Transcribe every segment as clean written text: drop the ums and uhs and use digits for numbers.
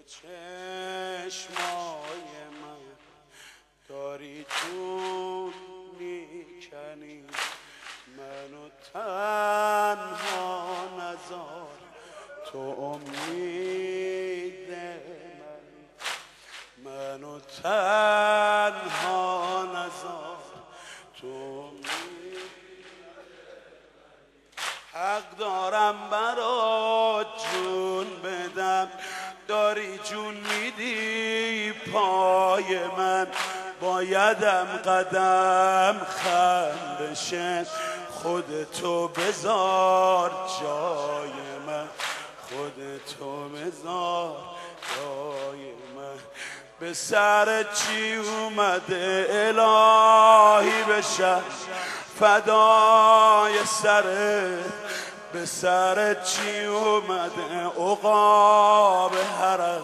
چشمای من داری جون میکنی، منو تنها نذار، تو امید منو تنها نذار، تو امید حق دارم برات جون بدم، داری جون میدی پای من، بایدم قدم خم بشه، خودتو بذار جای من، خودتو بذار جای من. به سر چی اومده الهی بشم فدای سرت، به سر چی اومده عقاب حرم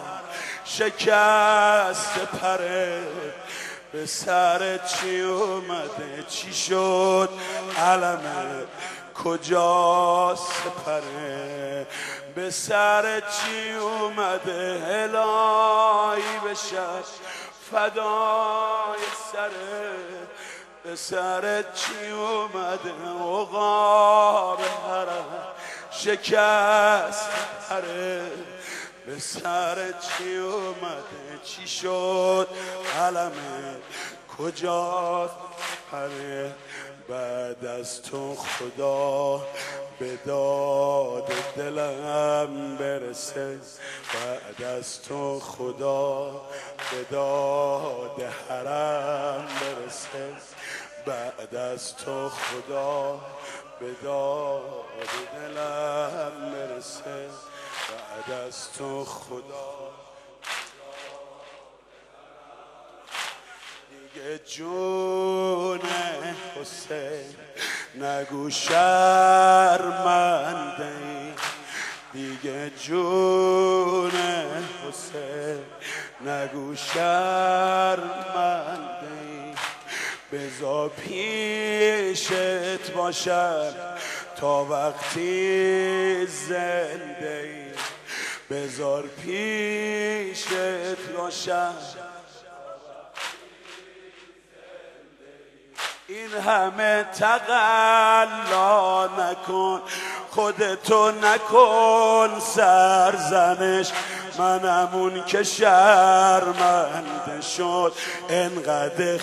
شکست پره، به سر چی اومده چی شد علمت کجاست سپره، به سر چی اومده الهی بشم فدای سرت، به سر چی اومده عقاب حرم شکست پره، به سر چی اومده چی شد علمت کجاست پره، بعد از تو خدا به داد دلم برسه، بعد از تو خدا به داد حرم برسه، بعد از تو خدا به داد دلم برسه، بعد از تو خدا دیگه جون حسین نگو شرمنده ای، دیگه جون حسین نگو شرمنده ای، بذار پیشت باشم تا وقتی زنده ای، بذار پیشت باشم این همه تقلا نکن، خودتو نکن سرزنش، منم اون که شرمنده شد، انقدر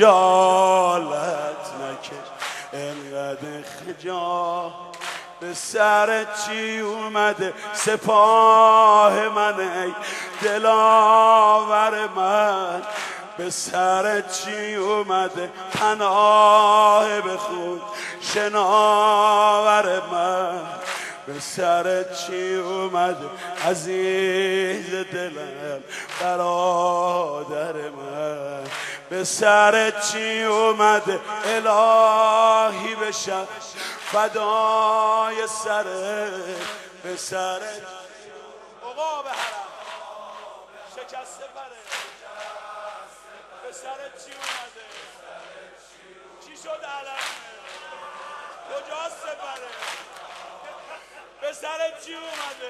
خجالت نکش، انقدر خجالت. به سر چی اومده سپاه من ای دلاور من، به سر چی اومده پناه به خود شناور من، به سر چی اومده عزیز دلم برادر من، به سر چی اومده الهی بشم فدای سرت، به سر عقاب حرم شکست پره، به سرت چی اومده چی شد علمه کجاست سپره، به سرت چی اومده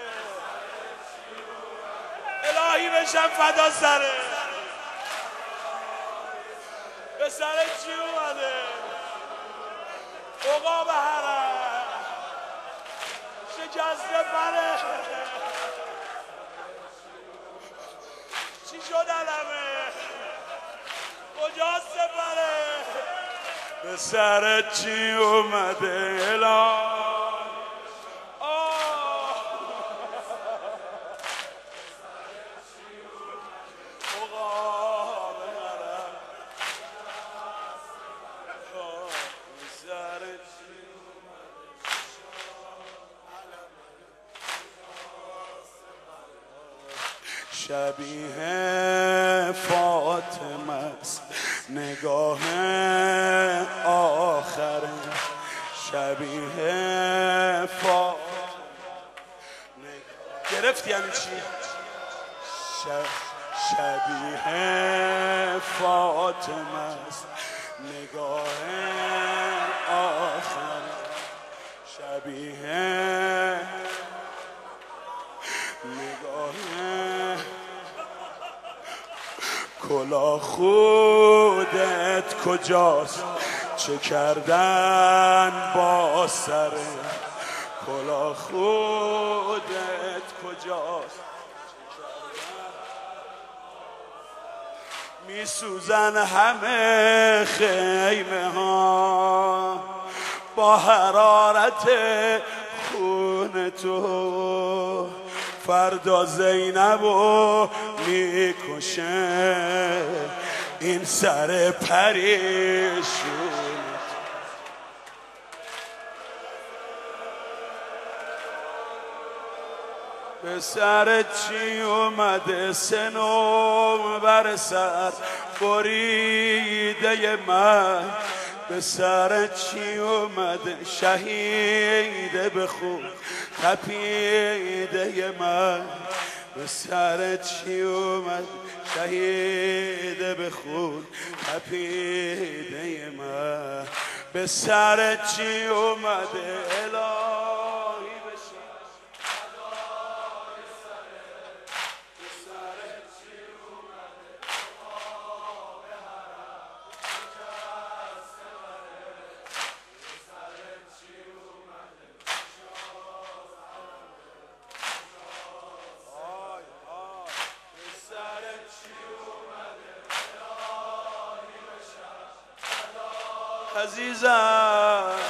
الهی بشم فدا سره، به سرت چی اومده عقاب حرم شکست پره، چی شد علمه کجاست سپره، به سرت چی اومده الهی شبیه فاطمه است نگاه آخره، شبیه فاطمه گرفتی یعنی چی؟ شبیه فاطمه است نگاه آخره، شبیه نگاه کلا خودت کجاست چه کردن با سر کلا خودت کجاست میسوزن همه خیمه ها با حرارت خون تو فردا زینبو میکشه این سر پریشون به سر چی اومده سنم بر سر بریده من به سر چی اومده شهیده به خون تپیده من به سر چی اومده شهیده به خون تپیده من به سر چی اومده الهی بشه عزیزم